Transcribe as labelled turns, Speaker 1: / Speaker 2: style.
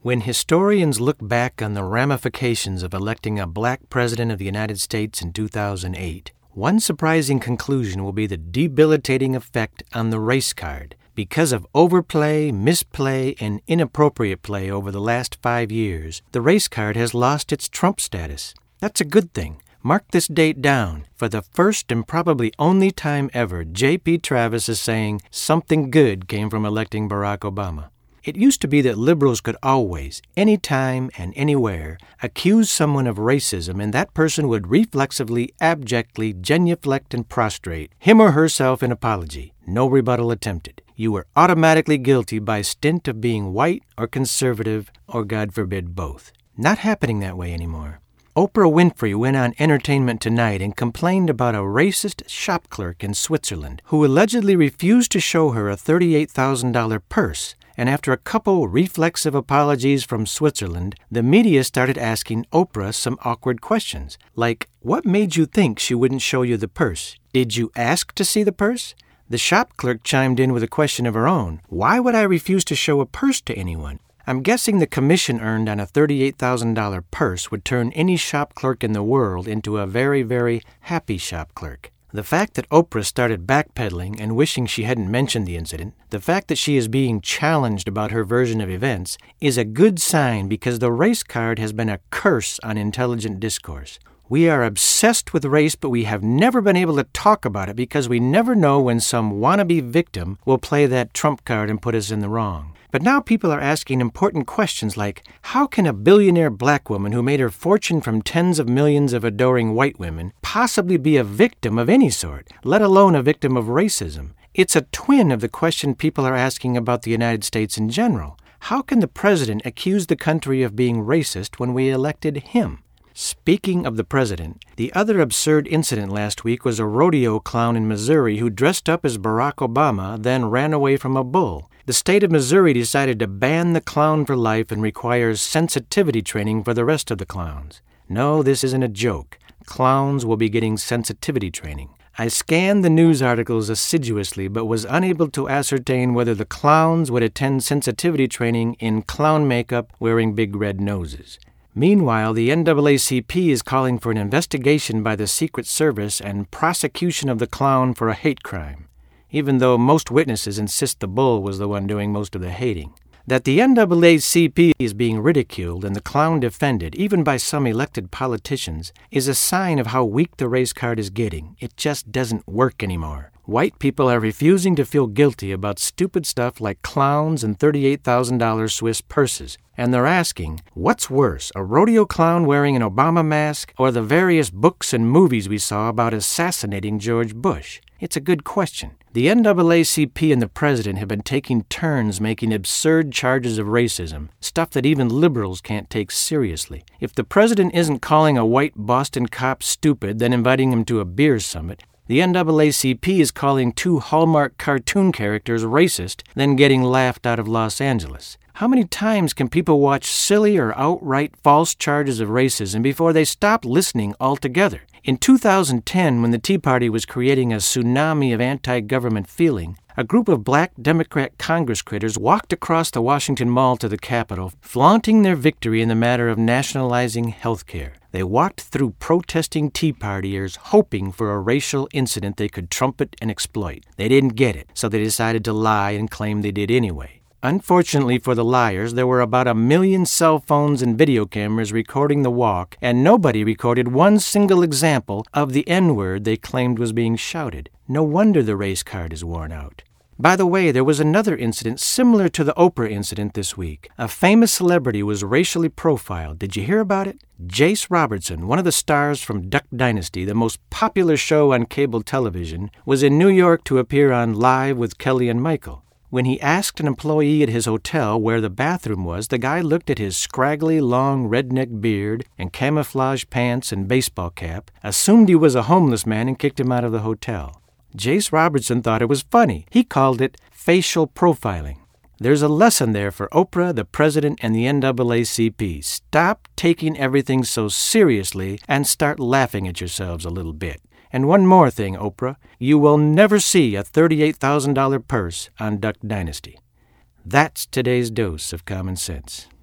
Speaker 1: When historians look back on the ramifications of electing a black president of the United States in 2008, one surprising conclusion will be the debilitating effect on the race card. Because of overplay, misplay, and inappropriate play over the last 5 years, the race card has lost its Trump status. That's a good thing. Mark this date down. For the first and probably only time ever, J.P. Travis is saying something good came from electing Barack Obama. It used to be that liberals could always, anytime and anywhere, accuse someone of racism, and that person would reflexively, abjectly genuflect and prostrate, him or herself in apology. No rebuttal attempted. You were automatically guilty by stint of being white or conservative or, God forbid, both. Not happening that way anymore. Oprah Winfrey went on Entertainment Tonight and complained about a racist shop clerk in Switzerland who allegedly refused to show her a $38,000 purse. And after a couple reflexive apologies from Switzerland, the media started asking Oprah some awkward questions, like, what made you think she wouldn't show you the purse? Did you ask to see the purse? The shop clerk chimed in with a question of her own. Why would I refuse to show a purse to anyone? I'm guessing the commission earned on a $38,000 purse would turn any shop clerk in the world into a very, very happy shop clerk. The fact that Oprah started backpedaling and wishing she hadn't mentioned the incident, the fact that she is being challenged about her version of events, is a good sign because the race card has been a curse on intelligent discourse. We are obsessed with race, but we have never been able to talk about it because we never know when some wannabe victim will play that trump card and put us in the wrong. But now people are asking important questions like, how can a billionaire black woman who made her fortune from tens of millions of adoring white women possibly be a victim of any sort, let alone a victim of racism? It's a twin of the question people are asking about the United States in general. How can the president accuse the country of being racist when we elected him? Speaking of the president, the other absurd incident last week was a rodeo clown in Missouri who dressed up as Barack Obama, then ran away from a bull. The state of Missouri decided to ban the clown for life and requires sensitivity training for the rest of the clowns. No, this isn't a joke. Clowns will be getting sensitivity training. I scanned the news articles assiduously but was unable to ascertain whether the clowns would attend sensitivity training in clown makeup wearing big red noses. Meanwhile, the NAACP is calling for an investigation by the Secret Service and prosecution of the clown for a hate crime, even though most witnesses insist the bull was the one doing most of the hating. That the NAACP is being ridiculed and the clown defended, even by some elected politicians, is a sign of how weak the race card is getting. It just doesn't work anymore. White people are refusing to feel guilty about stupid stuff like clowns and $38,000 Swiss purses. And they're asking, what's worse, a rodeo clown wearing an Obama mask or the various books and movies we saw about assassinating George Bush? It's a good question. The NAACP and the president have been taking turns making absurd charges of racism, stuff that even liberals can't take seriously. If the president isn't calling a white Boston cop stupid, then inviting him to a beer summit, the NAACP is calling 2 Hallmark cartoon characters racist, then getting laughed out of Los Angeles. How many times can people watch silly or outright false charges of racism before they stop listening altogether? In 2010, when the Tea Party was creating a tsunami of anti-government feeling, a group of black Democrat Congress critters walked across the Washington Mall to the Capitol, flaunting their victory in the matter of nationalizing health care. They walked through protesting Tea Partiers, hoping for a racial incident they could trumpet and exploit. They didn't get it, so they decided to lie and claim they did anyway. Unfortunately for the liars, there were about 1 million cell phones and video cameras recording the walk, and nobody recorded one single example of the N-word they claimed was being shouted. No wonder the race card is worn out. By the way, there was another incident similar to the Oprah incident this week. A famous celebrity was racially profiled. Did you hear about it? Jace Robertson, one of the stars from Duck Dynasty, the most popular show on cable television, was in New York to appear on Live with Kelly and Michael. When he asked an employee at his hotel where the bathroom was, the guy looked at his scraggly, long redneck beard and camouflage pants and baseball cap, assumed he was a homeless man, and kicked him out of the hotel. Jace Robertson thought it was funny. He called it facial profiling. There's a lesson there for Oprah, the president, and the NAACP. Stop taking everything so seriously and start laughing at yourselves a little bit. And one more thing, Oprah, you will never see a $38,000 purse on Duck Dynasty. That's today's dose of common sense.